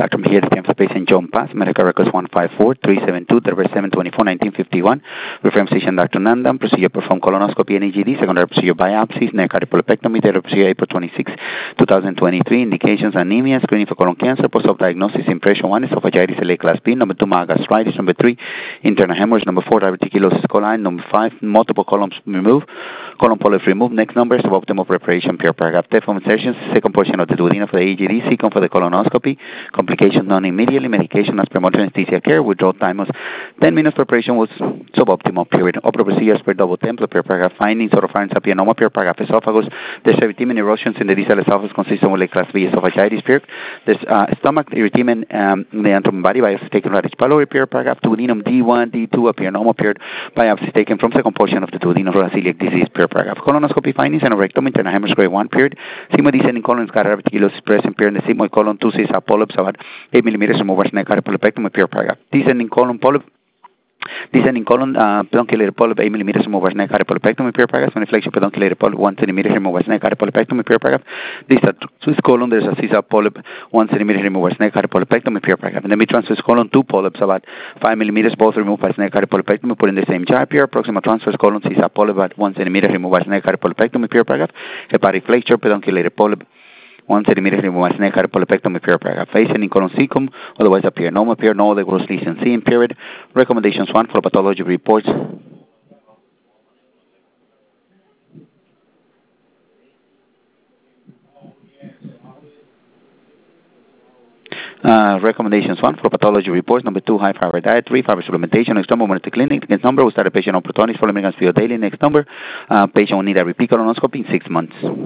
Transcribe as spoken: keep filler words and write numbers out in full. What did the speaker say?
Doctor Mejia, the stamp for patient John Paz, medical records one five four three seven two, seven twenty-four, nineteen fifty-one. Reference patient Doctor Nandam, procedure performed colonoscopy and E G D, secondary procedure biopsies, neck cardiopulopectomy, date of procedure April twenty-sixth, twenty twenty-three. Indications anemia, screening for colon cancer, post-op diagnosis, impression one, esophagitis L A class B, number two, gastritis, number three, internal hemorrhage, number four, diverticulosis coli, number five, multiple columns removed, colon polyps removed. Next number, suboptimal preparation, pure paragraph. Deform insertions, second portion of the duodenum for the E G D, second for the colonoscopy, complications known immediately, medication as premotor anesthesia care, withdrawal time was ten minutes. Preparation was suboptimal, period. Opera procedures per double template, pure paragraph. Findings, oropharynx apianoma, pure paragraph. Esophagus, there's erythema erosions in the distal esophagus consistent with a class B esophagitis, period. There's uh, stomach erythema um, in the abdomen body, biopsy taken radish pylori, pure paragraph. Duodenum D one, D two, apianoma, period. Biopsy taken from second portion of the duodenum for celiac disease, pure paragraph. Colonoscopy findings and rectum, internal hemorrhage grade one, period. Sigmoid descending colon is got diverticulosis present, period. The sigmoid colon two says polyps about eight millimeters removal, neck cardiopulopectomy, pure paragraph. Descending colon polyp, descending colon uh, pedunculated polyp eight millimeters removal, neck cardiopulopectomy, pure paragraph. Maniflexion pedunculated polyp one centimeter removal, neck cardiopulopectomy, pure paragraph. Distal Swiss colon, there's a Swiss polyp one centimeter removal, neck cardiopulopectomy, pure paragraph. And the midtransverse Swiss colon two polyps about five millimeters, both removed by neck cardiopulopectomy, put in the same jar, pure. Proximal transverse colon Swiss polyp about one centimeter removal, neck cardiopulopectomy, pure paragraph. Hepatic flexure pedunculated polyp one centimeter removal, neck cardiopulopectomy, pure paragraph. Facing in colon cecum, otherwise appear no appear no other gross lesion seen, period. Recommendations one for pathology reports. Uh, recommendations one for pathology reports. Number two, high fiber diet. Three, fiber supplementation. Next number, monitor clinic. Next number, we start a patient on protonix for milligrams per daily. Next number, uh, patient will need a repeat colonoscopy in six months.